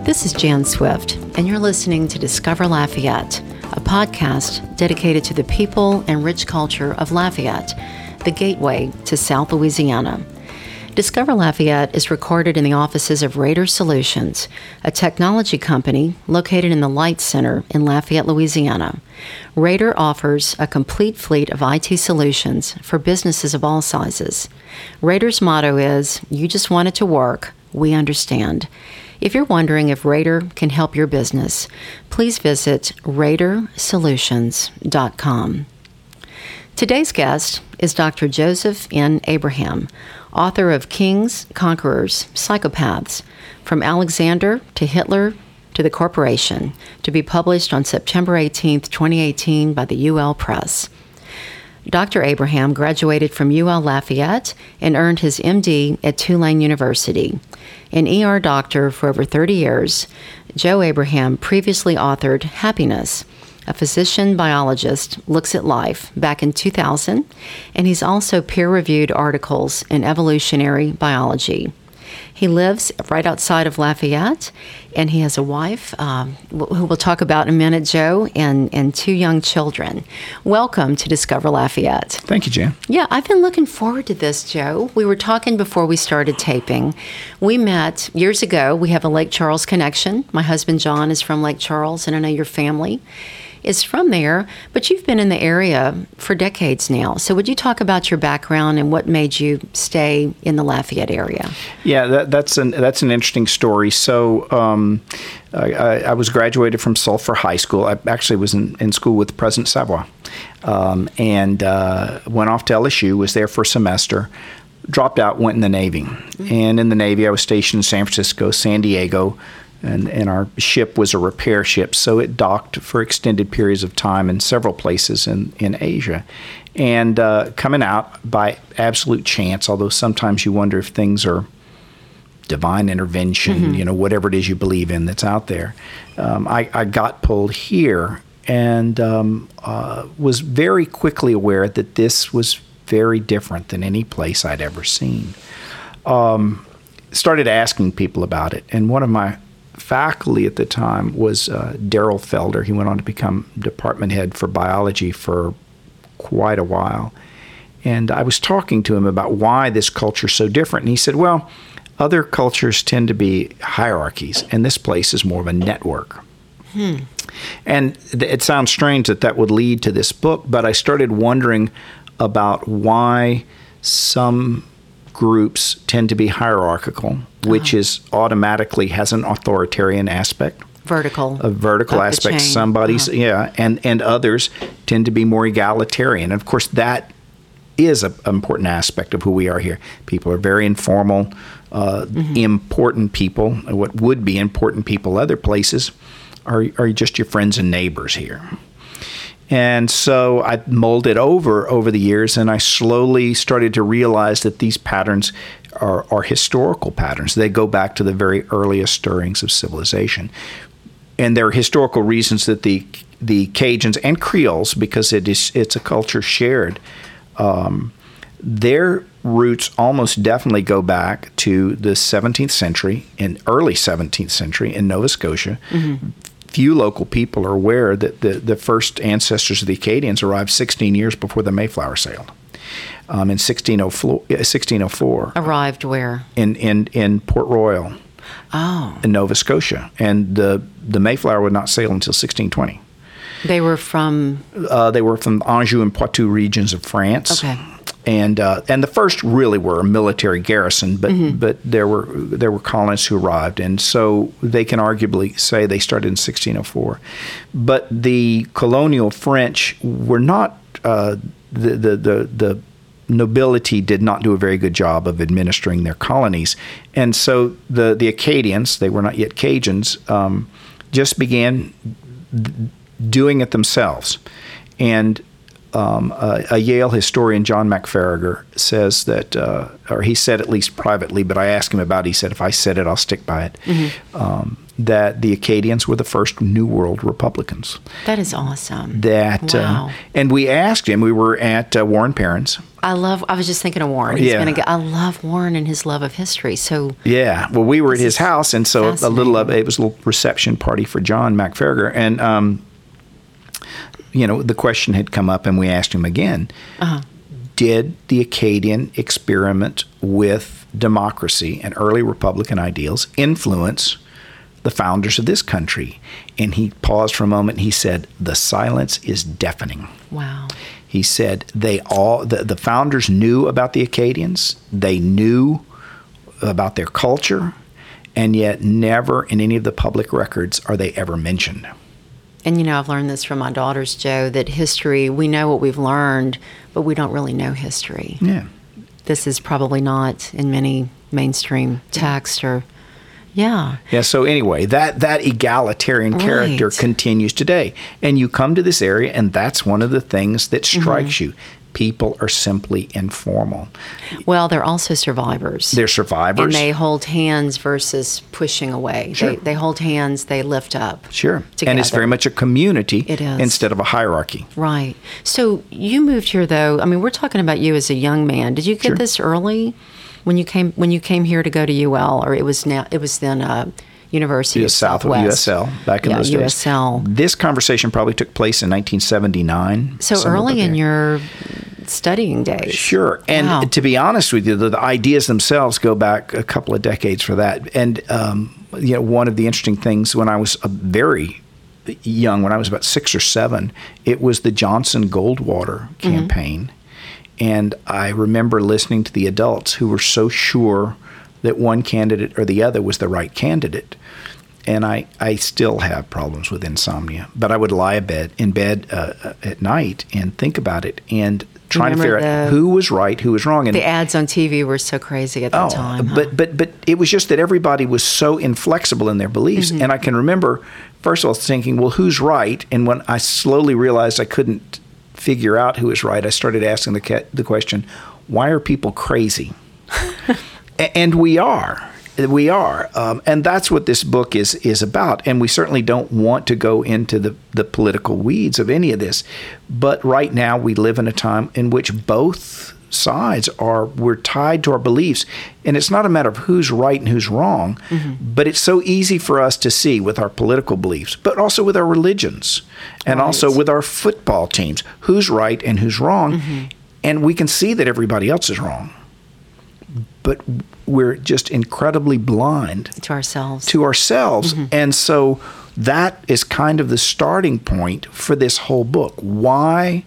This is Jan Swift, and you're listening to Discover Lafayette, a podcast dedicated to the people and rich culture of Lafayette, the gateway to South Louisiana. Discover Lafayette is recorded in the offices of Raider Solutions, a technology company located in the Light Center in Lafayette, Louisiana. Raider offers a complete fleet of IT solutions for businesses of all sizes. Raider's motto is, "You just want it to work, we understand." If you're wondering if Raider can help your business, please visit RaiderSolutions.com. Today's guest is Dr. Joseph N. Abraham, author of Kings, Conquerors, Psychopaths, From Alexander to Hitler to the Corporation, to be published on September 18, 2018 by the UL Press. Dr. Abraham graduated from UL Lafayette and earned his MD at Tulane University. An ER doctor for over 30 years, Joe Abraham previously authored Happiness, a physician biologist looks at life, back in 2000, and he's also peer-reviewed articles in evolutionary biology. He lives right outside of Lafayette, and he has a wife, who we'll talk about in a minute, Joe, and two young children. Welcome to Discover Lafayette. Thank you, Jan. Yeah, I've been looking forward to this, Joe. We were talking before we started taping. We met years ago. We have a Lake Charles connection. My husband, John, is from Lake Charles, and I know your family is from there, but you've been in the area for decades now. So would you talk about your background and what made you stay in the Lafayette area? Yeah, that's an interesting story. So I was graduated from Sulphur High School. I actually was in school with President Savoy, and went off to LSU, was there for a semester, dropped out, went in the Navy. Mm-hmm. And in the Navy, I was stationed in San Francisco, San Diego, and our ship was a repair ship, so it docked for extended periods of time in several places in Asia. And coming out by absolute chance, although sometimes you wonder if things are divine intervention, mm-hmm. Whatever it is you believe in that's out there, I got pulled here and was very quickly aware that this was very different than any place I'd ever seen. Started asking people about it, and one of my faculty at the time was Daryl Felder. He went on to become department head for biology for quite a while. And I was talking to him about why this culture is so different. And he said, well, other cultures tend to be hierarchies, and this place is more of a network. And it sounds strange that would lead to this book, but I started wondering about why some groups tend to be hierarchical, which is automatically has an authoritarian aspect. A vertical aspect. Somebody's, and others tend to be more egalitarian. And of course, that is an important aspect of who we are here. People are very informal, important people. What would be important people other places are just your friends and neighbors here. And so I molded over the years, and I slowly started to realize that these patterns are historical patterns. They go back to the very earliest stirrings of civilization. And there are historical reasons that the Cajuns and Creoles, because it's a culture shared, their roots almost definitely go back to the 17th century, early 17th century in Nova Scotia. Mm-hmm. Few local people are aware that the first ancestors of the Acadians arrived 16 years before the Mayflower sailed. In 1604. Arrived where? In Port Royal. Oh. In Nova Scotia. And the Mayflower would not sail until 1620. They were from? They were from Anjou and Poitou regions of France. Okay. And the first really were a military garrison, but there were colonists who arrived, and so they can arguably say they started in 1604. But the colonial French were not the nobility did not do a very good job of administering their colonies, and so the Acadians, they were not yet Cajuns, just began doing it themselves, and a Yale historian, John McFarriger, says that, or he said at least privately, but I asked him about it. He said, if I said it, I'll stick by it. Mm-hmm. that the Acadians were the first New World Republicans. That is awesome. Wow. And we asked him, we were at Warren Perrin's. I was just thinking of Warren. I love Warren and his love of history. So yeah, well, we were at his house, and so it was a little reception party for John McFerger, and the question had come up, and we asked him again. Did the Acadian experiment with democracy and early Republican ideals influence the founders of this country? And he paused for a moment and he said, the silence is deafening. Wow. He said the founders knew about the Acadians, they knew about their culture, and yet never in any of the public records are they ever mentioned. And I've learned this from my daughters, Joe, that history, we know what we've learned, but we don't really know history. Yeah. This is probably not in many mainstream texts or, Yeah, so anyway, that egalitarian character continues today. And you come to this area, and that's one of the things that strikes you. People are simply informal. Well, they're also survivors. They're survivors. And they hold hands versus pushing away. Sure. They hold hands, they lift up. Sure. Together. And it's very much a community it is. Instead of a hierarchy. Right. So you moved here, though. I mean, we're talking about you as a young man. Did you get this early when you came here to go to UL, or it was then University of Southwest. USL, back in those days. USL. This conversation probably took place in 1979. So early in your studying days. Sure. And to be honest with you, the ideas themselves go back a couple of decades for that. And, one of the interesting things when I was very young, when I was about 6 or 7, it was the Johnson-Goldwater campaign. And I remember listening to the adults who were so sure that one candidate or the other was the right candidate. And I still have problems with insomnia. But I would lie in bed at night and think about it and trying to figure out who was right, who was wrong. And the ads on TV were so crazy at the time. But it was just that everybody was so inflexible in their beliefs. And I can remember, first of all, thinking, well, who's right? And when I slowly realized I couldn't figure out who was right, I started asking the question, why are people crazy? And we are. And that's what this book is about. And we certainly don't want to go into the political weeds of any of this. But right now we live in a time in which both sides we're tied to our beliefs. And it's not a matter of who's right and who's wrong, but it's so easy for us to see with our political beliefs, but also with our religions and also with our football teams, who's right and who's wrong. And we can see that everybody else is wrong. But we're just incredibly blind to ourselves. And so that is kind of the starting point for this whole book. Why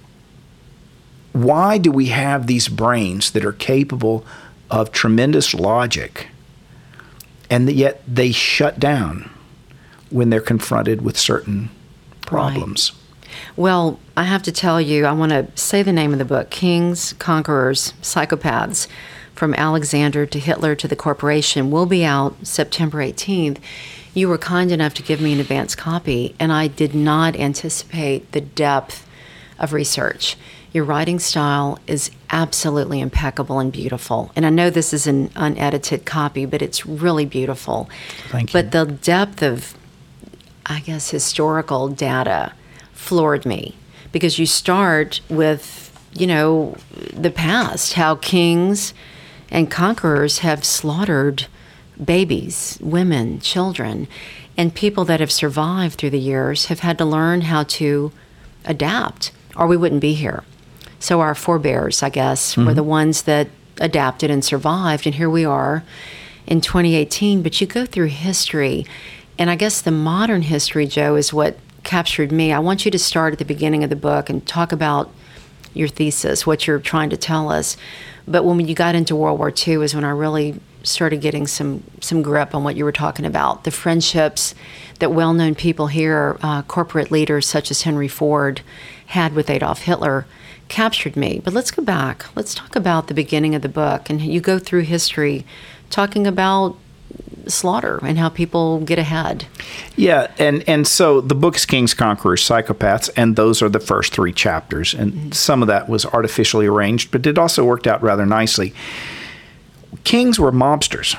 do we have these brains that are capable of tremendous logic, and yet they shut down when they're confronted with certain problems? Right. Well, I have to tell you, I want to say the name of the book, Kings, Conquerors, Psychopaths, From Alexander to Hitler to the Corporation, will be out September 18th. You were kind enough to give me an advance copy, and I did not anticipate the depth of research. Your writing style is absolutely impeccable and beautiful. And I know this is an unedited copy, but it's really beautiful. Thank you. But the depth of, I guess, historical data floored me, because you start with, the past, how kings and conquerors have slaughtered babies, women, children, and people that have survived through the years have had to learn how to adapt, or we wouldn't be here. So our forebears, I guess, were the ones that adapted and survived, and here we are in 2018. But you go through history, and I guess the modern history, Joe, is what captured me. I want you to start at the beginning of the book and talk about your thesis, what you're trying to tell us. But when you got into World War II is when I really started getting some grip on what you were talking about. The friendships that well-known people here, corporate leaders such as Henry Ford, had with Adolf Hitler captured me. But let's go back. Let's talk about the beginning of the book. And you go through history talking about slaughter and how people get ahead. Yeah, and so the book is Kings, Conquerors, Psychopaths, and those are the first 3 chapters. And some of that was artificially arranged, but it also worked out rather nicely. Kings were mobsters.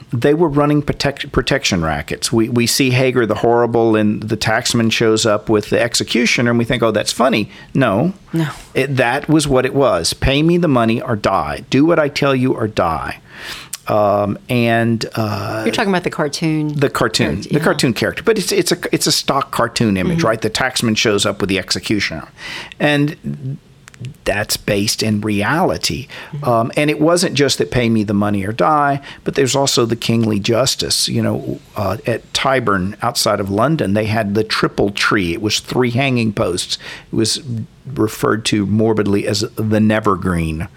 they were running protection rackets. We see Hagar the Horrible, and the taxman shows up with the executioner, and we think, oh, that's funny. No. That was what it was. Pay me the money or die. Do what I tell you or die. You're talking about the cartoon. The cartoon character, but it's a stock cartoon image, right? The taxman shows up with the executioner, and that's based in reality. And it wasn't just that pay me the money or die, but there's also the kingly justice. At Tyburn, outside of London, they had the triple tree. It was 3 hanging posts. It was referred to morbidly as the Nevergreen.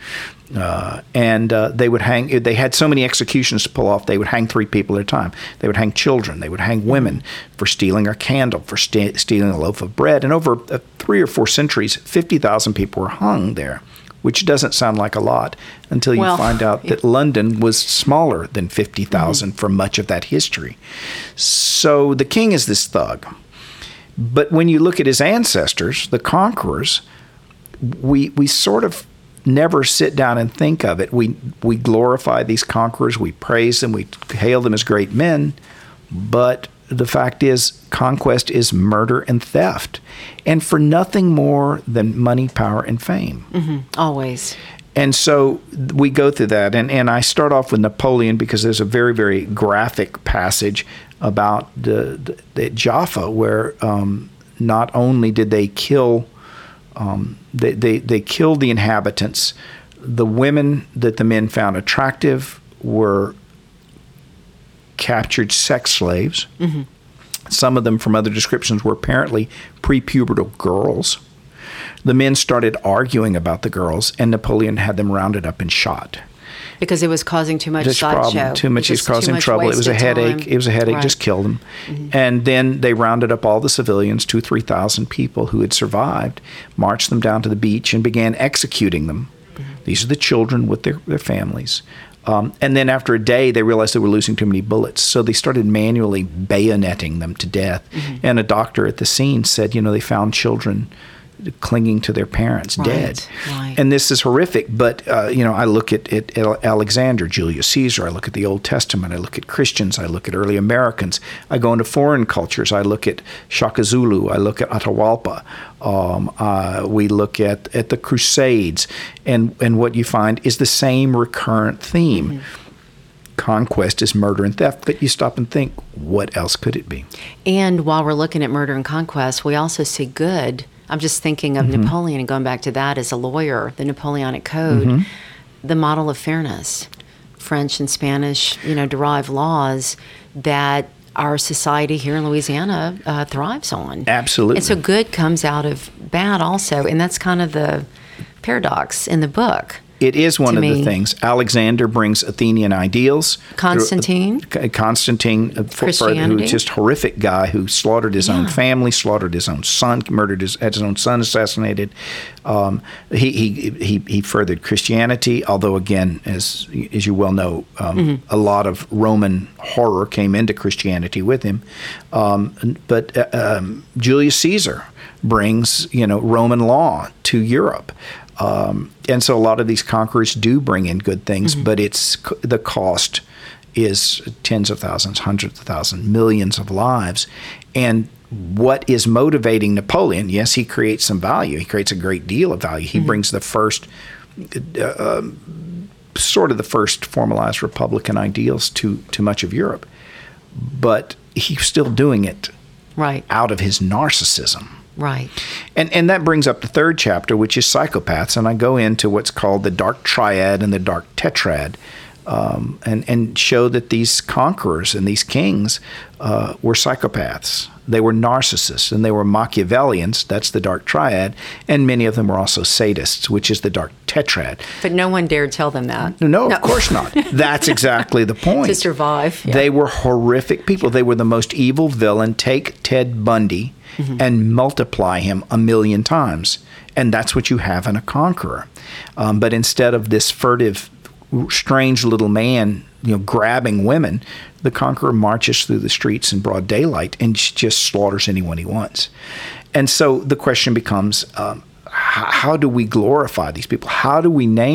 They would hang. They had so many executions to pull off. They would hang 3 people at a time. They would hang children. They would hang women for stealing a candle, for stealing a loaf of bread. And over 3 or 4 centuries, 50,000 people were hung there, which doesn't sound like a lot until you find out that London was smaller than 50,000 for much of that history. So the king is this thug. But when you look at his ancestors, the conquerors, we sort of never sit down and think of it. We glorify these conquerors, we praise them, we hail them as great men, but the fact is conquest is murder and theft, and for nothing more than money, power, and fame. Always. And so we go through that, and I start off with Napoleon because there's a very, very graphic passage about the Jaffa where not only did they kill they killed the inhabitants. The women that the men found attractive were captured sex slaves. Some of them, from other descriptions, were apparently prepubertal girls. The men started arguing about the girls, and Napoleon had them rounded up and shot. Because it was causing too much sideshow. Too much. He was causing trouble. It was a headache. It was a headache. Right. Just killed them. And then they rounded up all the civilians, 2,000 or 3,000 people who had survived, marched them down to the beach, and began executing them. These are the children with their families. And then after a day, they realized they were losing too many bullets, so they started manually bayoneting them to death. And a doctor at the scene said, they found children clinging to their parents, dead. Right. And this is horrific, but, I look at Alexander, Julius Caesar, I look at the Old Testament, I look at Christians, I look at early Americans, I go into foreign cultures, I look at Shaka Zulu, I look at Atahualpa, we look at the Crusades, and what you find is the same recurrent theme. Conquest is murder and theft, but you stop and think, what else could it be? And while we're looking at murder and conquest, we also see good. I'm just thinking of Napoleon and going back to that as a lawyer, the Napoleonic Code, the model of fairness, French and Spanish, derived laws that our society here in Louisiana thrives on. Absolutely. And so good comes out of bad also, and that's kind of the paradox in the book. It is one of the things. Alexander brings Athenian ideals. Constantine, who's just horrific guy who slaughtered his own family, slaughtered his own son, had his own son assassinated. He furthered Christianity, although again, as you well know, a lot of Roman horror came into Christianity with him. But Julius Caesar brings Roman law to Europe. And so a lot of these conquerors do bring in good things, but the cost is tens of thousands, hundreds of thousands, millions of lives. And what is motivating Napoleon? Yes, he creates some value. He creates a great deal of value. He brings the first, sort of the first formalized Republican ideals to much of Europe. But he's still doing it out of his narcissism. Right. And that brings up the third chapter, which is psychopaths. And I go into what's called the dark triad and the dark tetrad, and show that these conquerors and these kings were psychopaths. They were narcissists, and they were Machiavellians. That's the dark triad. And many of them were also sadists, which is the dark tetrad. But no one dared tell them that. No, of course not. That's exactly the point. To survive. Yeah. They were horrific people. They were the most evil villain. Take Ted Bundy and multiply him 1,000,000 times. And that's what you have in a conqueror. But instead of this furtive, strange little man, grabbing women, the conqueror marches through the streets in broad daylight and just slaughters anyone he wants. And so the question becomes, how do we glorify these people? How do we name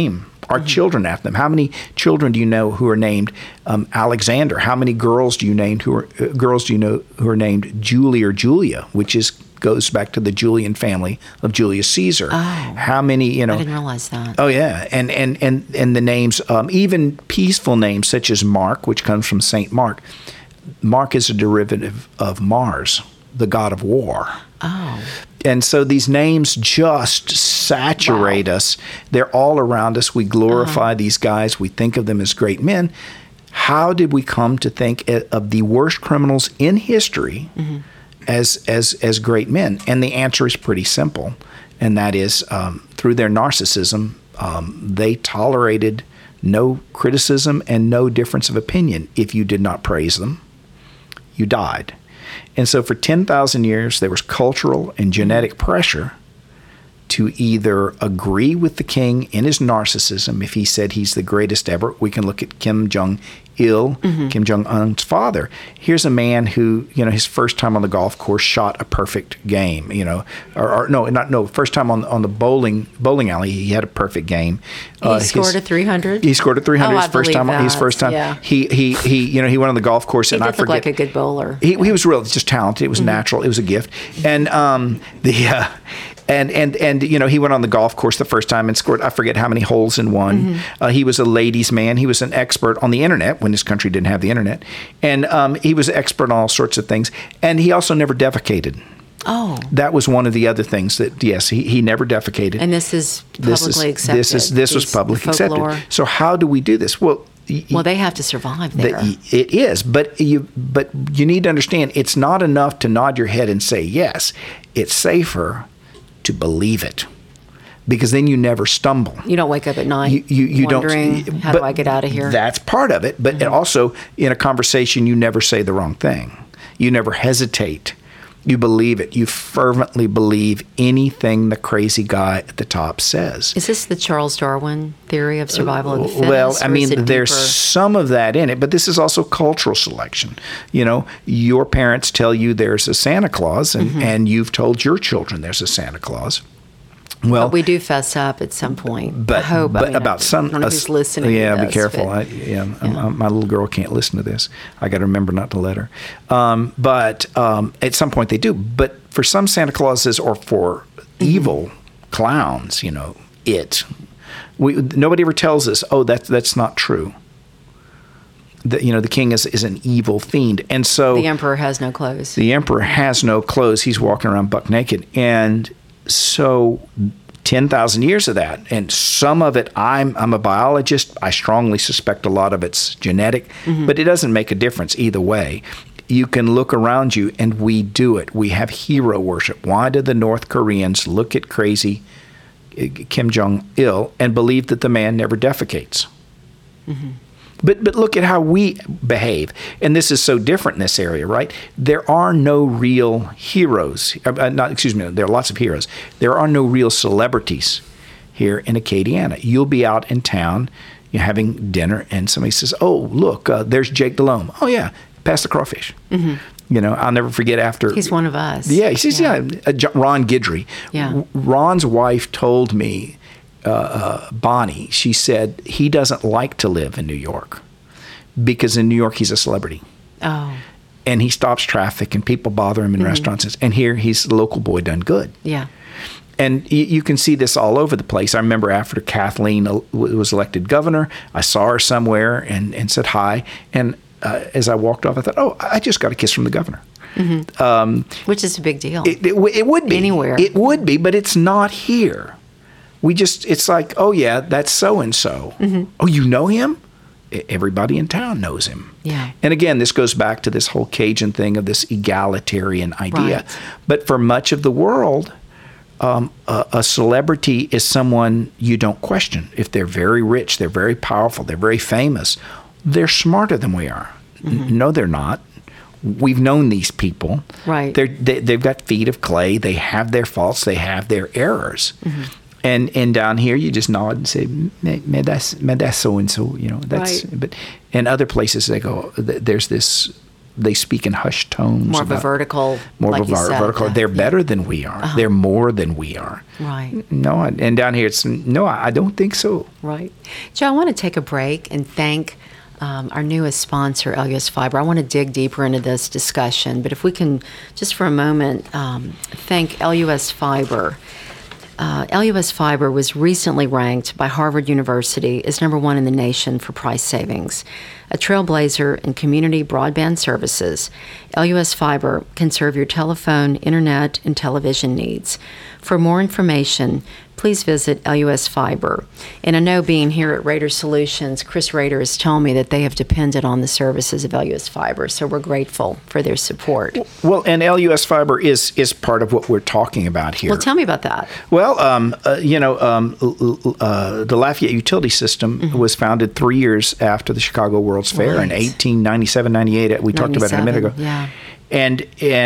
our children after them. How many children do you know who are named Alexander? How many girls do you know who are named Julie or Julia, which goes back to the Julian family of Julius Caesar? Oh, how many? I didn't realize that. Oh yeah, and the names, even peaceful names such as Mark, which comes from Saint Mark. Mark is a derivative of Mars, the god of war. Oh. And so these names just saturate us. They're all around us. We glorify these guys. We think of them as great men. How did we come to think of the worst criminals in history as great men? And the answer is pretty simple, and that is through their narcissism, they tolerated no criticism and no difference of opinion. If you did not praise them, you died. And so for 10,000 years, there was cultural and genetic pressure to either agree with the king in his narcissism. If he said he's the greatest ever, we can look at Kim Jong-il, Kim Jong-un's father. Here's a man who, his first time on the golf course shot a perfect game, first time on the bowling alley, he had a perfect game. He scored a 300? He scored a 300 his first time. That. His first time. Yeah. He went on the golf course, and I forget. He looked like a good bowler. He was really just talented. It was natural. It was a gift. And And he went on the golf course the first time and scored, I forget how many holes in one. He was a ladies' man. He was an expert on the internet when his country didn't have the internet. And he was an expert on all sorts of things. And he also never defecated. Oh. That was one of the other things that, yes, he never defecated. And this is publicly accepted. This was publicly accepted. So how do we do this? Well, they have to survive there. It is, but you need to understand, it's not enough to nod your head and say yes. It's safer to believe it, because then you never stumble. You don't wake up at night wondering, how do I get out of here? That's part of it, but also in a conversation, you never say the wrong thing. You never hesitate. You believe it. You fervently believe anything the crazy guy at the top says. Is this the Charles Darwin theory of survival of the fittest? Well, I mean, there's some of that in it, but this is also cultural selection. Your parents tell you there's a Santa Claus, and you've told your children there's a Santa Claus. Well, but we do fess up at some point. But I hope. But I about don't know who's listening. Yeah, to be this, careful. But, my little girl can't listen to this. I got to remember not to let her. But at some point they do. But for some Santa Clauses or for evil clowns, nobody ever tells us, oh, that's not true. The king is an evil fiend, and so the emperor has no clothes. The emperor has no clothes. He's walking around buck naked, and so 10,000 years of that, and some of it, I'm a biologist. I strongly suspect a lot of it's genetic, but it doesn't make a difference either way. You can look around you, and we do it. We have hero worship. Why do the North Koreans look at crazy Kim Jong-il and believe that the man never defecates? But look at how we behave. And this is so different in this area, right? There are no real heroes. There are lots of heroes. There are no real celebrities here in Acadiana. You'll be out in town, you're having dinner, and somebody says, oh, look, there's Jake Delhomme. Oh, yeah, pass the crawfish. I'll never forget after. He's one of us. Yeah, he's Ron Guidry. Yeah. Ron's wife told me, Bonnie, she said he doesn't like to live in New York because in New York he's a celebrity. Oh. And he stops traffic and people bother him in restaurants. And here he's a local boy done good. Yeah. And you can see this all over the place. I remember after Kathleen was elected governor, I saw her somewhere and said hi. And as I walked off, I thought, oh, I just got a kiss from the governor. Which is a big deal. It would be. Anywhere. It would be, but it's not here. It's like, oh, yeah, that's so-and-so. Oh, you know him? Everybody in town knows him. Yeah. And again, this goes back to this whole Cajun thing of this egalitarian idea. Right. But for much of the world, a celebrity is someone you don't question. If they're very rich, they're very powerful, they're very famous, they're smarter than we are. No, they're not. We've known these people. Right. They've got feet of clay. They have their faults. They have their errors. And down here, you just nod and say, that's so-and-so, That's, right. But in other places, they go, there's this they speak in hushed tones. More of a vertical, more like of a you said, vertical. They're better than we are. They're more than we are. Right. No, and down here, I don't think so. Right. Joe, I want to take a break and thank our newest sponsor, LUS Fiber. I want to dig deeper into this discussion, but if we can just for a moment thank LUS Fiber. LUS Fiber was recently ranked by Harvard University as #1 in the nation for price savings. A trailblazer in community broadband services, LUS Fiber can serve your telephone, internet, and television needs. For more information, please visit LUS Fiber. And I know being here at Raider Solutions, Chris Raider has told me that they have depended on the services of LUS Fiber, so we're grateful for their support. Well, and LUS Fiber is part of what we're talking about here. Well, tell me about that. Well, the Lafayette Utility System was founded 3 years after the Chicago World's Fair in 1897, 98. We talked about it a minute ago. Yeah. And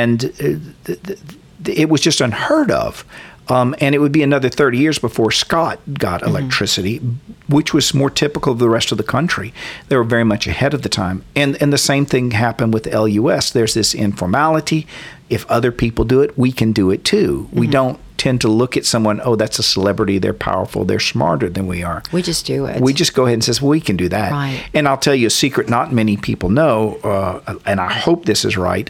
it was just unheard of. And it would be another 30 years before Scott got electricity, which was more typical of the rest of the country. They were very much ahead of the time. And the same thing happened with LUS. There's this informality. If other people do it, we can do it too. We don't tend to look at someone, oh, that's a celebrity, they're powerful, they're smarter than we are. We just do it. We just go ahead and say, well, we can do that. Right. And I'll tell you a secret not many people know, and I hope this is right,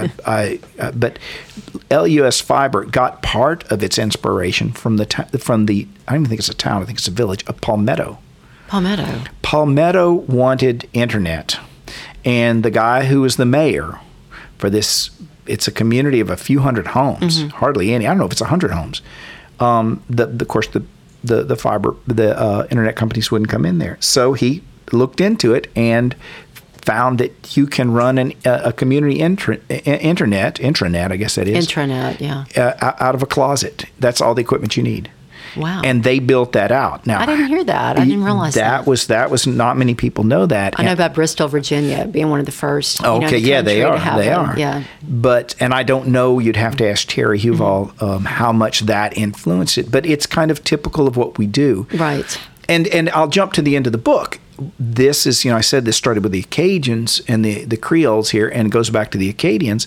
but LUS Fiber got part of its inspiration from the I don't even think it's a town, I think it's a village, of Palmetto. Palmetto. Palmetto wanted internet. And the guy who was the mayor for this, it's a community of a few hundred homes, hardly any. I don't know if it's 100 homes. Of course, the fiber, the internet companies wouldn't come in there. So he looked into it and found that you can run a community intranet, I guess that is. Intranet, yeah. Out of a closet. That's all the equipment you need. Wow. And they built that out. Now, I didn't hear that. I didn't realize that. That was not many people know that. I know about Bristol, Virginia, being one of the first. Okay, yeah, they are. They are. Yeah. And I don't know. You'd have to ask Terry Huval how much that influenced it. But it's kind of typical of what we do. Right. And I'll jump to the end of the book. This is, I said this started with the Acadians and the Creoles here, and it goes back to the Acadians.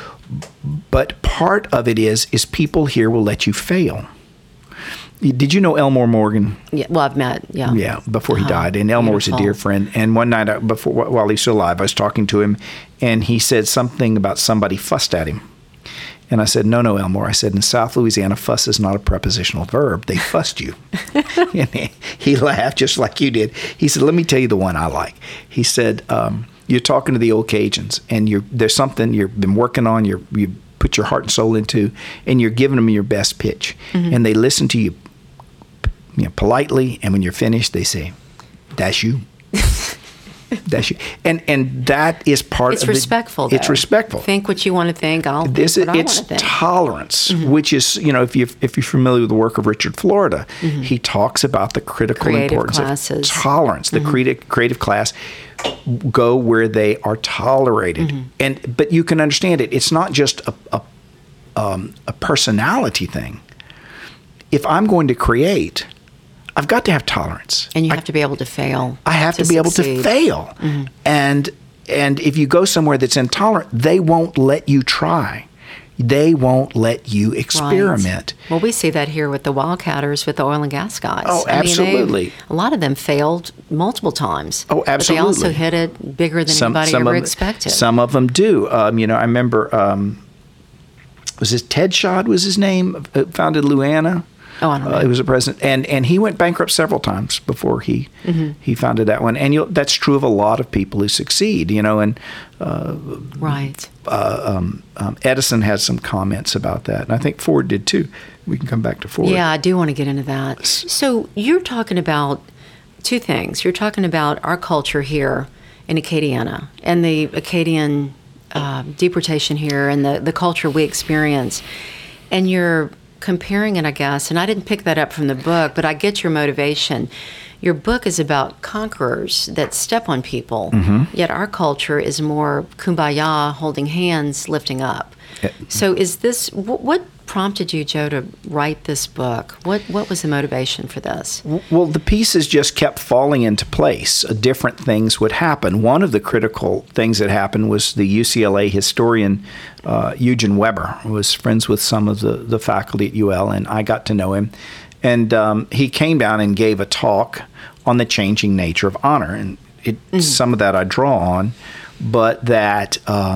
But part of it is people here will let you fail. Did you know Elmore Morgan? Yeah, well, I've met, yeah. Yeah, before he died. And Elmore was a dear friend. And one night, while he's still alive, I was talking to him, and he said something about somebody fussed at him. And I said, no, Elmore. I said, in South Louisiana, fuss is not a prepositional verb. They fussed you. And he laughed just like you did. He said, let me tell you the one I like. He said, you're talking to the old Cajuns, and there's something you've been working on, you put your heart and soul into, and you're giving them your best pitch. And they listen to you politely, and when you're finished, they say, "That's you." That's you, and that is part it's of respectful. It's respectful. Think what you want to think. I'll think what I want to think. It's tolerance, which is if you're familiar with the work of Richard Florida, he talks about the critical creative importance classes. of tolerance. The creative class go where they are tolerated, but you can understand it. It's not just a personality thing. If I'm going to create, I've got to have tolerance. And you have to be able to fail. I have to be able to fail. And if you go somewhere that's intolerant, they won't let you try. They won't let you experiment. Right. Well, we see that here with the Wildcatters, with the oil and gas guys. Oh, absolutely. A lot of them failed multiple times. Oh, absolutely. But they also hit it bigger than anybody ever expected. Some of them do. I remember, was this Ted Schad was his name, founded Luana? Oh, I don't know. He was a president, and he went bankrupt several times before he founded that one. And that's true of a lot of people who succeed, And right. Edison had some comments about that, and I think Ford did too. We can come back to Ford. Yeah, I do want to get into that. So you're talking about two things. You're talking about our culture here in Acadiana and the Acadian deportation here and the culture we experience, and you're comparing it, I guess, and I didn't pick that up from the book, but I get your motivation. Your book is about conquerors that step on people, yet our culture is more kumbaya, holding hands, lifting up. So is this, what prompted you, Joe, to write this book? What was the motivation for this? Well, the pieces just kept falling into place. Different things would happen. One of the critical things that happened was the UCLA historian Eugen Weber, who was friends with some of the faculty at UL, and I got to know him. And he came down and gave a talk on the changing nature of honor. And some of that I draw on, but that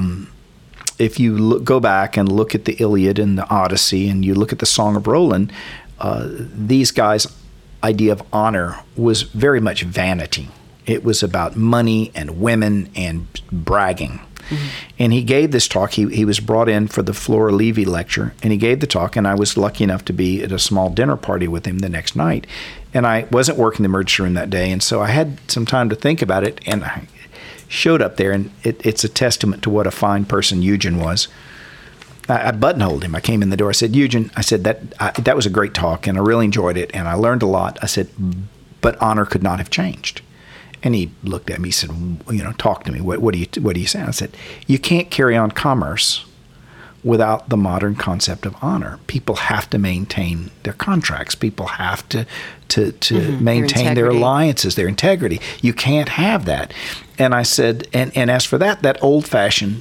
if you go back and look at the Iliad and the Odyssey and you look at the Song of Roland, these guys' idea of honor was very much vanity. It was about money and women and bragging. Mm-hmm. And he gave this talk. He was brought in for the Flora Levy lecture, and he gave the talk, and I was lucky enough to be at a small dinner party with him the next night. And I wasn't working the emergency room that day, and so I had some time to think about it, and I showed up there, and it's a testament to what a fine person Eugen was. I buttonholed him. I came in the door. I said, Eugen, I said, that was a great talk, and I really enjoyed it, and I learned a lot. I said, but honor could not have changed. And he looked at me. He said, talk to me. What are you saying? I said, you can't carry on commerce without the modern concept of honor. People have to maintain their contracts. People have to maintain their alliances, their integrity. You can't have that. And I said, and as for that old-fashioned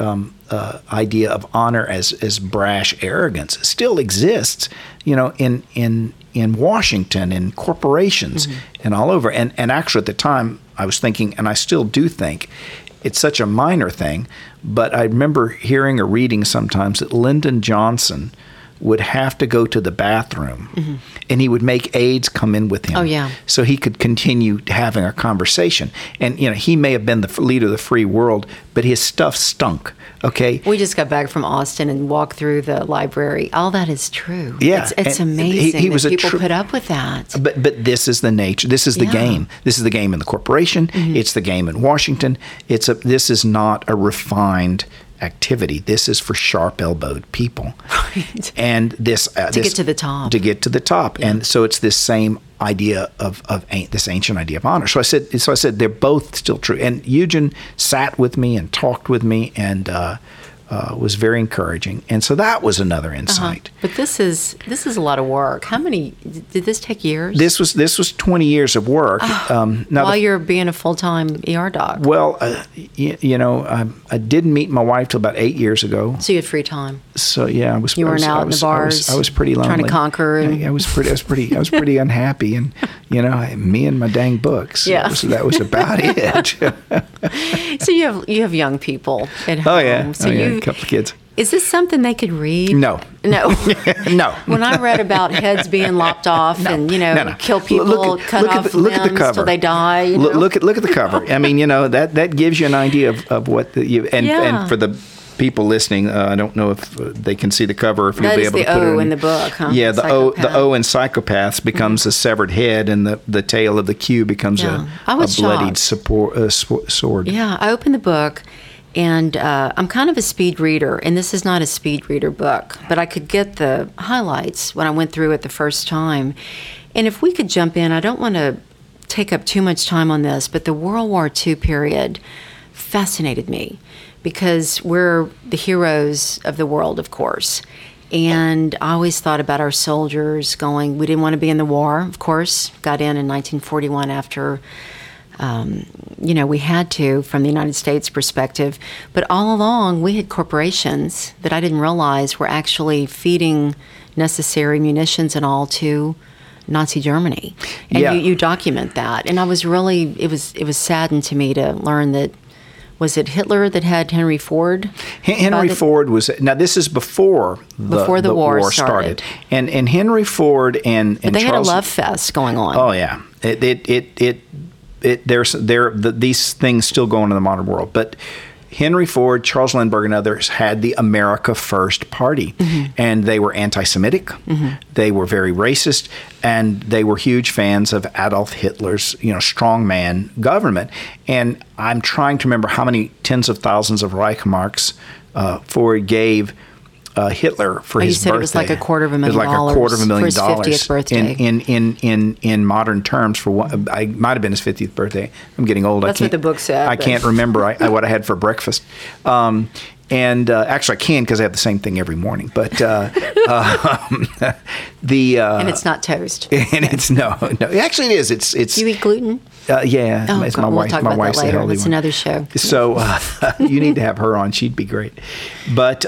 idea of honor as brash arrogance still exists, in Washington, in corporations, and all over. And actually at the time, I was thinking, and I still do think, it's such a minor thing, but I remember hearing or reading sometimes that Lyndon Johnson would have to go to the bathroom, and he would make aides come in with him. Oh, yeah. So he could continue having a conversation. And, he may have been the leader of the free world, but his stuff stunk, okay? We just got back from Austin and walked through the library. All that is true. Yeah. It's amazing he was that people put up with that. But this is the nature. This is the game. This is the game in the corporation. It's the game in Washington. This is not a refined activity. This is for sharp-elbowed people. Right. And to get to the top. To get to the top. Yeah. And so it's this same idea of this ancient idea of honor. So I said they're both still true. And Eugen sat with me and talked with me and was very encouraging. And so that was another insight. But this is a lot of work. How many did this take years? This was 20 years of work. While you're being a full-time ER doc. Well, I didn't meet my wife till about 8 years ago. So you had free time. So yeah, I was. You weren't out in the bars. I was pretty lonely, trying to conquer. I was pretty unhappy, and me and my dang books. Yeah, that was about it. So you have young people at home. Oh yeah, so a couple of kids. Is this something they could read? No. No. When I read about heads being lopped off and kill people, cut off limbs till they die. Look at the cover. I mean, that gives you an idea of what and for the people listening, I don't know if they can see the cover. If you'll be able to put it in. That is the O in the book, huh? Yeah, the O in Psychopaths becomes a severed head, and the tail of the Q becomes a bloodied sword. Yeah, I opened the book. And I'm kind of a speed reader, and this is not a speed reader book, but I could get the highlights when I went through it the first time. And if we could jump in, I don't want to take up too much time on this, but the World War II period fascinated me because we're the heroes of the world, of course. And I always thought about our soldiers we didn't want to be in the war, of course, got in 1941 after we had to from the United States perspective. But all along, we had corporations that I didn't realize were actually feeding necessary munitions and all to Nazi Germany. And you document that. And I was really, it was saddened to me to learn that, was it Hitler that had Henry Ford? Henry Ford was, now this is before the war started. And Henry Ford and but they Charles, had a love fest going on. Oh yeah. These things still go on in the modern world, but Henry Ford, Charles Lindbergh, and others had the America First Party, and they were anti-Semitic. They were very racist, and they were huge fans of Adolf Hitler's, strongman government. And I'm trying to remember how many tens of thousands of Reichsmarks Ford gave Hitler for his birthday. You said it was like $250,000. It was like $250,000 for his 50th birthday. In modern terms, for what I might have been his 50th birthday. I'm getting old. That's what the book said. I can't remember what I had for breakfast. And actually, I can because I have the same thing every morning. But and it's not toast. And it's no. Actually, it is. It's. You eat gluten? Yeah, Oh, it's God, my we'll wife. talk My about wife's that the later. healthy That's one. another show. So you need to have her on. She'd be great. But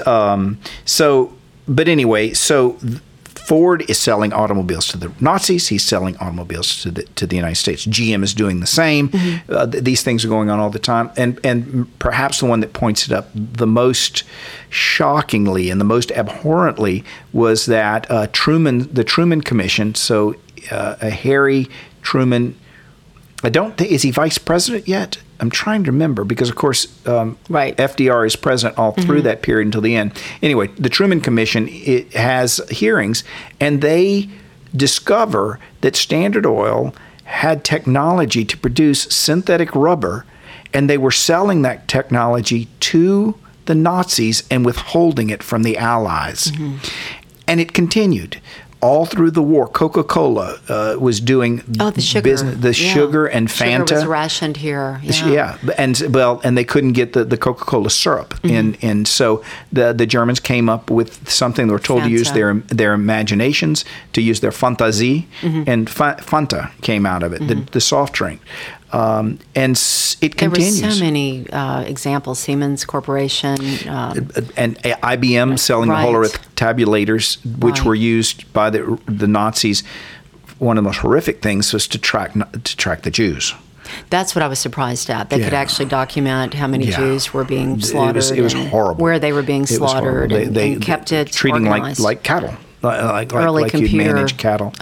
but anyway, so Ford is selling automobiles to the Nazis. He's selling automobiles to the United States. GM is doing the same. These things are going on all the time. And perhaps the one that points it up the most shockingly and the most abhorrently was that the Truman Commission. So Harry Truman, I don't think, is he vice president yet? I'm trying to remember because, of course, right. FDR is president all through that period until the end. Anyway, the Truman Commission, it has hearings, and they discover that Standard Oil had technology to produce synthetic rubber, and they were selling that technology to the Nazis and withholding it from the Allies. And it continued. All through the war, Coca-Cola was doing the sugar, business, sugar and Fanta. Sugar was rationed here. And they couldn't get the Coca-Cola syrup, and so the Germans came up with something. They were told Fanta. to use their imaginations, to use their Fantasie, and Fanta came out of it, the soft drink. And it continues. There were so many examples. Siemens Corporation. And IBM selling the Hollerith tabulators, which were used by the Nazis. One of the most horrific things was to track the Jews. That's what I was surprised at. They could actually document how many Jews were being slaughtered. It was horrible. Where they were being slaughtered, and kept it treating organized. like cattle, like computer. you'd manage cattle.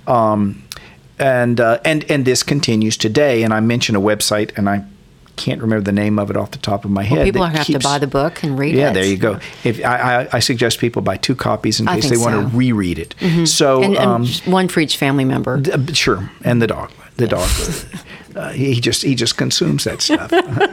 And this continues today. And I mentioned a website, and I can't remember the name of it off the top of my head. People have to buy the book and read it. Yeah, there you go. If I suggest people buy 2 copies in case they want to reread it. So and one for each family member. Sure, and the dog. The dog. He just consumes that stuff.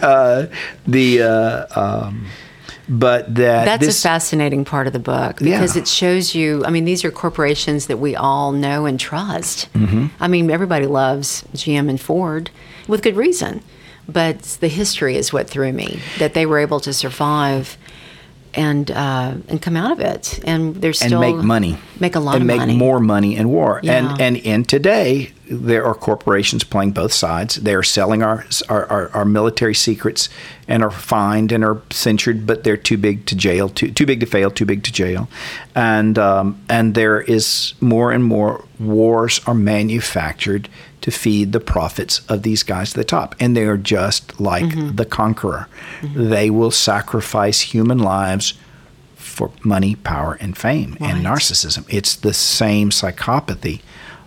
But that's a fascinating part of the book because it shows you. I mean, these are corporations that we all know and trust. I mean, everybody loves GM and Ford with good reason, but the history is what threw me. That they were able to survive and come out of it, and they're still make money, make a lot of money, and make more money in war. Yeah. And today there are corporations playing both sides. They are selling our military secrets and are fined and are censured, but they're too big to jail, too big to fail, too big to jail. And there is more and more wars are manufactured to feed the profits of these guys at the top. And they are just like the conqueror. They will sacrifice human lives for money, power, and fame and narcissism. It's the same psychopathy.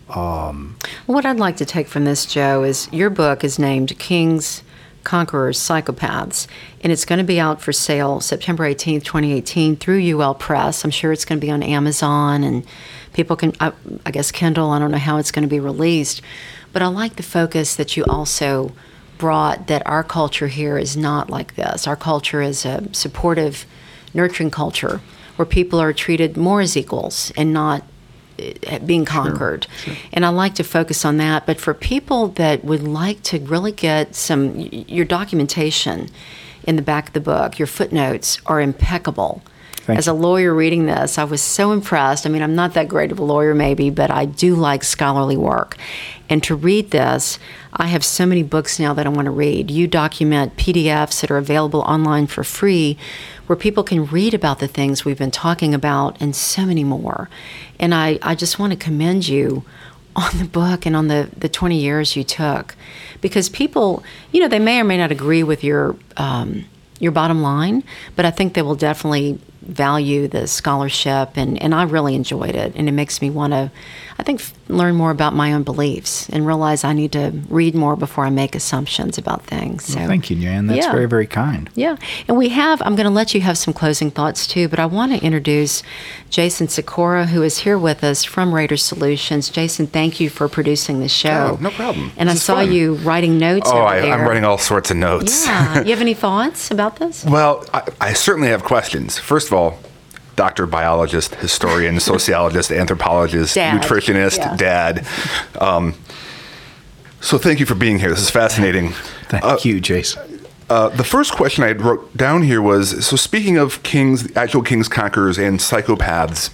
What I'd like to take from this, Joe, is your book is named Kings, Conquerors, Psychopaths, and it's going to be out for sale September 18th, 2018 through UL Press. I'm sure it's going to be on Amazon, and people can, I guess, Kindle. I don't know how it's going to be released. But I like the focus that you also brought, that our culture here is not like this. Our culture is a supportive, nurturing culture where people are treated more as equals and not being conquered. Sure. And I like to focus on that. But for people that would like to really get your documentation in the back of the book, your footnotes are impeccable. As a lawyer reading this, I was so impressed. I mean, I'm not that great of a lawyer maybe, but I do like scholarly work. And to read this, I have so many books now that I want to read. You document PDFs that are available online for free where people can read about the things we've been talking about and so many more. And I just want to commend you on the book and on the 20 years you took. Because people, they may or may not agree with your bottom line, but I think they will definitely value the scholarship, and I really enjoyed it, and it makes me want to, I think, learn more about my own beliefs and realize I need to read more before I make assumptions about things. So, well, thank you, Jan. That's very, very kind. Yeah, and I'm going to let you have some closing thoughts too, but I want to introduce Jason Sikora, who is here with us from Raider Solutions. Jason, thank you for producing the show. Oh, no problem. And I saw you writing notes over there. I'm writing all sorts of notes. Yeah. You have any thoughts about this? Well, I certainly have questions. First of all, doctor, biologist, historian, sociologist, anthropologist, nutritionist, dad. So thank you for being here. This is fascinating. Thank you, Jason. The first question I wrote down here was, so speaking of kings, actual kings, conquerors, and psychopaths,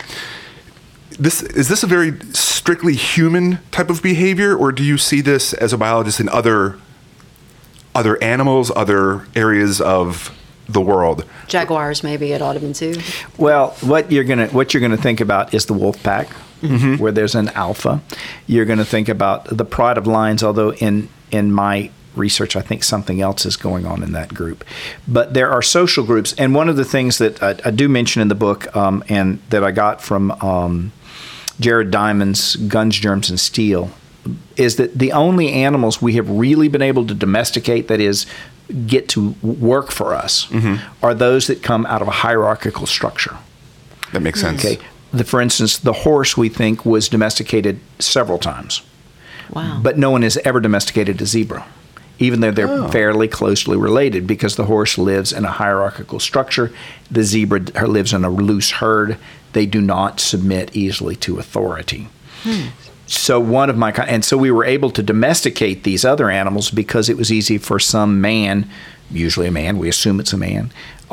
is this a very strictly human type of behavior, or do you see this as a biologist in other animals, other areas of the world? Jaguars, maybe at Audubon Zoo. Well, what you're gonna think about is the wolf pack, where there's an alpha. You're gonna think about the pride of lions, although in my research, I think something else is going on in that group. But there are social groups, and one of the things that I do mention in the book, and that I got from Jared Diamond's Guns, Germs, and Steel, is that the only animals we have really been able to domesticate, that is, get to work for us, are those that come out of a hierarchical structure. That makes sense. Okay. For instance, the horse, we think, was domesticated several times. Wow. But no one has ever domesticated a zebra, even though they're fairly closely related, because the horse lives in a hierarchical structure. The zebra lives in a loose herd. They do not submit easily to authority. So so we were able to domesticate these other animals because it was easy for some man, usually a man, we assume it's a man,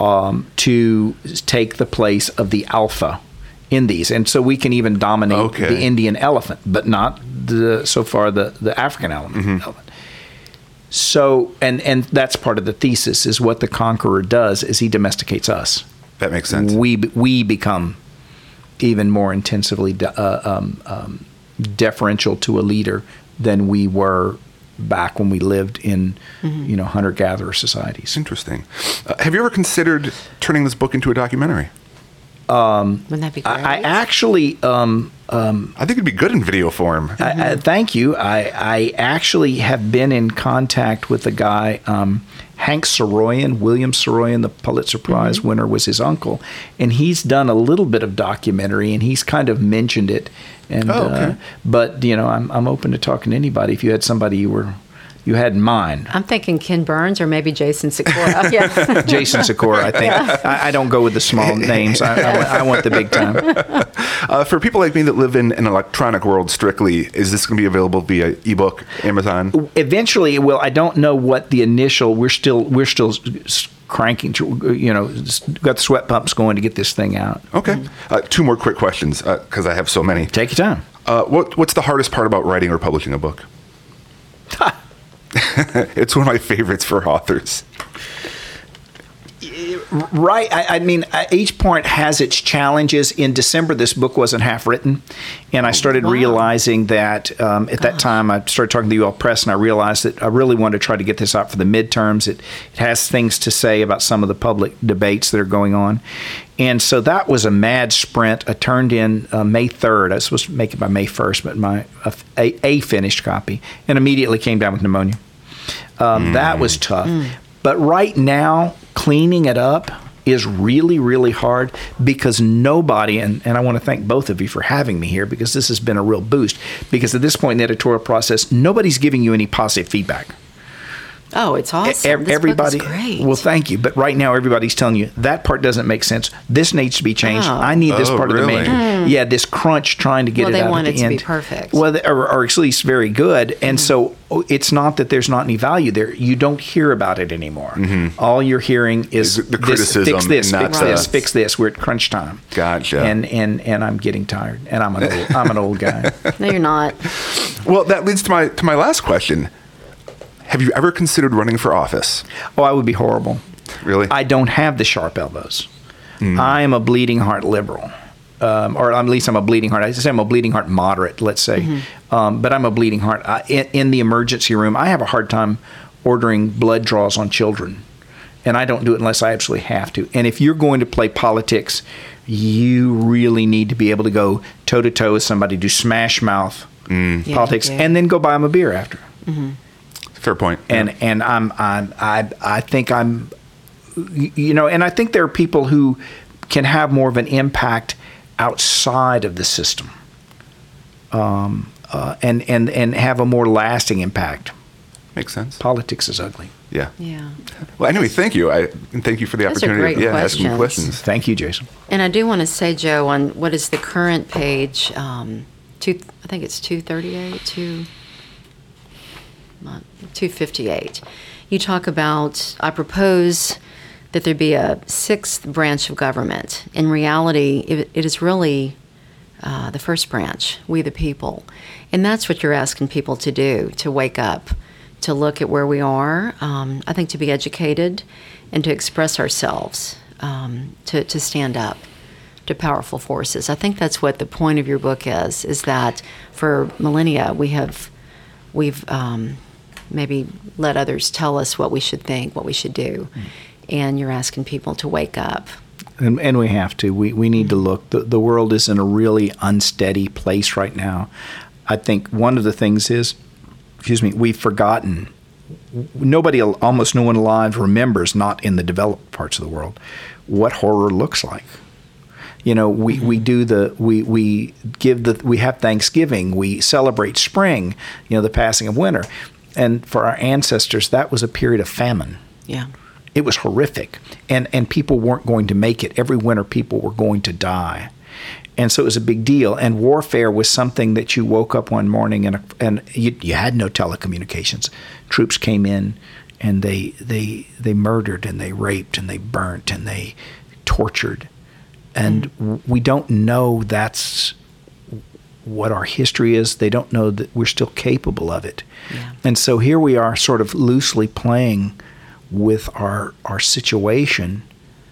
to take the place of the alpha in these. And so we can even dominate the Indian elephant, but not so far the African elephant. So, and that's part of the thesis, is what the conqueror does is he domesticates us. That makes sense. We become even more intensively deferential to a leader than we were back when we lived in, hunter-gatherer societies. Interesting. Have you ever considered turning this book into a documentary? Wouldn't that be great? I actually... I think it'd be good in video form. Thank you. I actually have been in contact with a guy, Hank Saroyan, William Saroyan, the Pulitzer Prize winner, was his uncle, and he's done a little bit of documentary, and he's kind of mentioned it. And but I'm open to talking to anybody. If you had somebody you had in mind. I'm thinking Ken Burns or maybe Jason Sikora. Yeah. Jason Sikora, I think. Yeah. I don't go with the small names. I want the big time. For people like me that live in an electronic world strictly, is this going to be available via ebook, Amazon? Eventually, well, I don't know what the initial. We're still cranking. Got the sweat pumps going to get this thing out. Okay. Two more quick questions because I have so many. Take your time. What's the hardest part about writing or publishing a book? It's one of my favorites for authors. Right. I mean, each point has its challenges. In December, this book wasn't half written. And I started realizing that at that time, I started talking to the UL Press, and I realized that I really wanted to try to get this out for the midterms. It has things to say about some of the public debates that are going on. And so that was a mad sprint. I turned in May 3rd. I was supposed to make it by May 1st, but a finished copy, and immediately came down with pneumonia. That was tough. But right now, cleaning it up is really, really hard because nobody, and I want to thank both of you for having me here because this has been a real boost, because at this point in the editorial process, nobody's giving you any positive feedback. Oh, it's awesome. Everybody, this book is great. Well, thank you. But right now, everybody's telling you that part doesn't make sense. This needs to be changed. I need this part of the manual. Yeah, this crunch trying to get it out at the end. Well, they want it to be perfect. Well, or at least very good. And so it's not that there's not any value there. You don't hear about it anymore. All you're hearing is the criticism. Fix this, fix this. We're at crunch time. Gotcha. And I'm getting tired. And I'm an old guy. No, you're not. Well, that leads to my last question. Have you ever considered running for office? Oh, I would be horrible. Really? I don't have the sharp elbows. I am a bleeding heart liberal. Or at least I'm a bleeding heart. I say I'm a bleeding heart moderate, let's say. But I'm a bleeding heart. In the emergency room, I have a hard time ordering blood draws on children. And I don't do it unless I absolutely have to. And if you're going to play politics, you really need to be able to go toe-to-toe with somebody, do smash mouth politics, and then go buy them a beer after. Fair point. And I think I'm, and I think there are people who can have more of an impact outside of the system, and have a more lasting impact. Makes sense. Politics is ugly. Yeah. Yeah. Well, anyway, thank you. And thank you for the Those are opportunity great to ask me questions. Thank you, Jason. And I do want to say, Joe, on what is the current page, I think it's 238, 258. you talk about, I propose that there be a sixth branch of government. In reality, it is really the first branch, we the people. And that's what you're asking people to do, to wake up, to look at where we are, I think to be educated and to express ourselves, to stand up to powerful forces. I think that's what the point of your book is that for millennia we've maybe let others tell us what we should think, what we should do, and you're asking people to wake up. And we have to. We need to look. The world is in a really unsteady place right now. I think one of the things is, we've forgotten. Almost no one alive remembers, not in the developed parts of the world, what horror looks like. We have Thanksgiving, we celebrate spring, the passing of winter. And for our ancestors, that was a period of famine. Yeah. It was horrific. And people weren't going to make it. Every winter, people were going to die. And so it was a big deal. And warfare was something that you woke up one morning and you had no telecommunications. Troops came in and they murdered and they raped and they burnt and they tortured. And we don't know that's what our history is. They don't know that we're still capable of it. Yeah. And so here we are sort of loosely playing with our situation,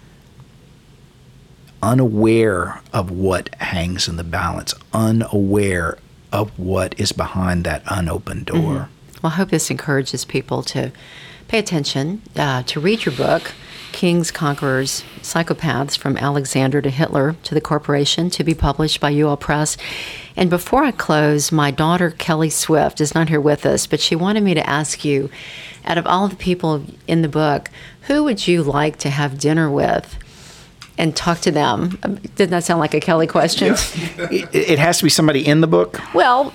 unaware of what hangs in the balance, unaware of what is behind that unopened door. Mm-hmm. Well, I hope this encourages people to pay attention, to read your book, Kings, Conquerors, Psychopaths, From Alexander to Hitler to the Corporation, to be published by UL Press. And before I close, my daughter, Kelly Swift, is not here with us, but she wanted me to ask you, out of all the people in the book, who would you like to have dinner with and talk to them? Didn't that sound like a Kelly question? Yeah. It has to be somebody in the book? Well,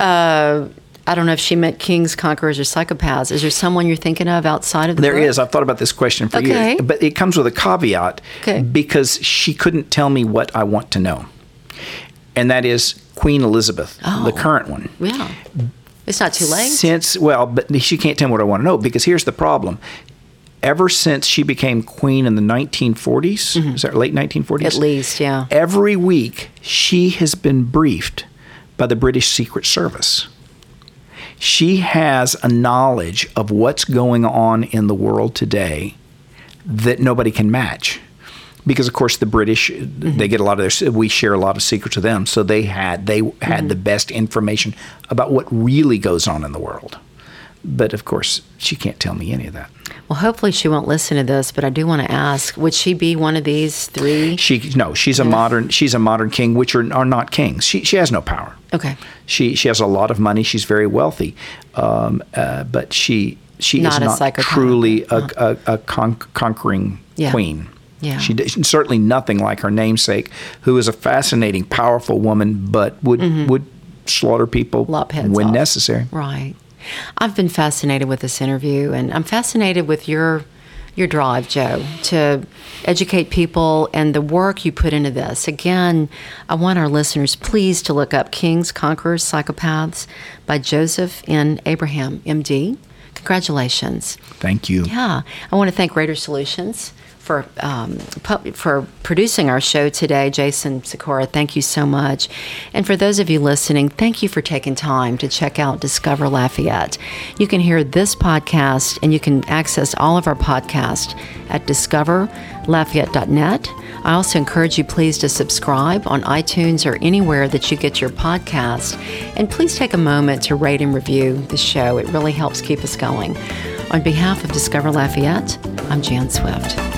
I don't know if she meant Kings, Conquerors, or Psychopaths. Is there someone you're thinking of outside of the book? There is. I've thought about this question for years. But it comes with a caveat because she couldn't tell me what I want to know. And that is Queen Elizabeth, the current one. Yeah. It's not too late. But she can't tell me what I want to know, because here's the problem. Ever since she became queen in the 1940s, is that late 1940s? At least, yeah. Every week she has been briefed by the British Secret Service. She has a knowledge of what's going on in the world today that nobody can match. Because, of course, the British, they get a lot of we share a lot of secrets with them. So they had the best information about what really goes on in the world. But, of course, she can't tell me any of that. Well, hopefully she won't listen to this, but I do want to ask, would she be one of these three? She's a modern king, which are not kings. She has no power. Okay. She has a lot of money. She's very wealthy. But she not is not truly a conquering queen. Yeah. She's certainly nothing like her namesake, who is a fascinating, powerful woman, but would slaughter people when necessary. Right. I've been fascinated with this interview, and I'm fascinated with your drive, Joe, to educate people and the work you put into this. Again, I want our listeners please to look up Kings, Conquerors, Psychopaths by Joseph N. Abraham, MD. Congratulations. Thank you. Yeah. I want to thank Raider Solutions for producing our show today. Jason Sikora, thank you so much. And for those of you listening, thank you for taking time to check out Discover Lafayette. You can hear this podcast and you can access all of our podcasts at discoverlafayette.net. I also encourage you please to subscribe on iTunes or anywhere that you get your podcast. And please take a moment to rate and review the show. It really helps keep us going. On behalf of Discover Lafayette, I'm Jan Swift.